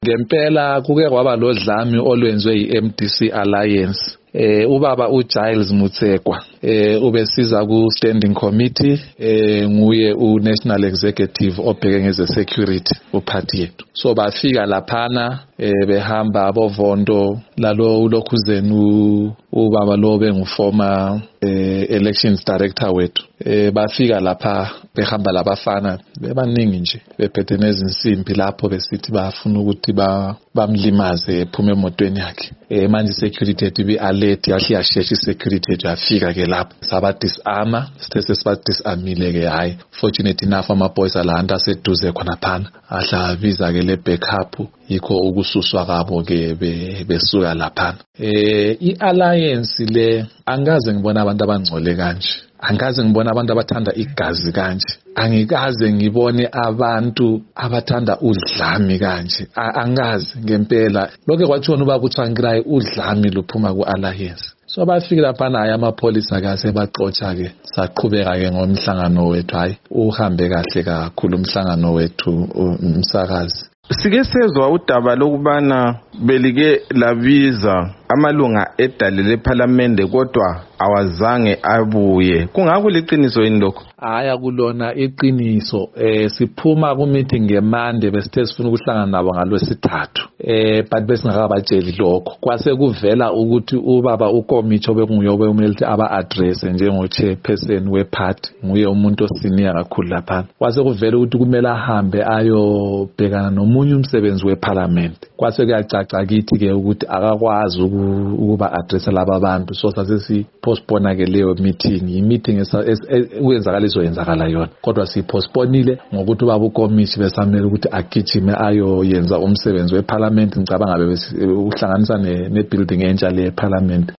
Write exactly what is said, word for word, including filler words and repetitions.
Ngempela kuke kwaba lodlame olwenziwe yi-M D C Alliance. Eh ubaba uGiles Mutsekwa eh ubesiza ku standing committee eh nguye uNational Executive obheke ngeze security uphathi yethu. So bafika laphana eh behamba abovondo lalo ulokhuzeni ubaba lo benguformer eh elections director wethu. Eh bafika lapha behamba labafana bebaningi nje bephethe nezinsimbi lapho besithi bafuna ukuthi ba bamlimaze ephume emotweni yakhe. Eh manje security yethu bi alert yahle yashesha security yethu yafika ke lapho saba disarma sithe sesiba disarmile ke hayi fortunate enough ama boys alanda seduze khona phana ahla biza ke le backup yikho ukususwa kabo ke besuka lapha. Eh ialliance le angaze ngibona abantu abangcole kanje, angaze ngibona abantu abathanda igazi kanje, angikaze ngibone abantu abathanda udlami kanje, angazi ngempela lokho kwathiwa ubaba uThwangirai udlami luphuma ku-alliance. So bafika lapha naye amapolisa kase baxotsha ke saqhubeka ke ngomhlangano wethu. Hayi uhambe kahle kakhulu umhlangano wethu umsakazi. Sike sezwa udaba lokubana belike labiza amalunga edale leParliament kodwa awazange abuye. Kungakho liqiniso yini lokho? Haya kulona iqiniso. Eh siphuma ku meeting ngeMonday besithe sifuna ukuhlangana nabo ngalwesithathu. Eh but besingakabatsheli lokho. Kwase kuvela ukuthi ubaba uKomicho bekunguye obemele aba address njengo chairperson weparty, nguye umuntu osenior kakhulu lapha. Kwase kuvela ukuthi kumele ahambe ayobhekana nomunye umsebenzi weParliament. Kwase kuyacaca kithi ke ukuthi akakwazi ukuba address laba bantu, so sase si postpone ke leyo meeting. I meeting uyenzakaliso yenzakala yona kodwa si postponeile ngokuthi ubaba uKomichi besamele ukuthi agijime ayo yenza umsebenzi weParliament. Ngicabanga bebe uhlanganisa ne building entsha le eParliament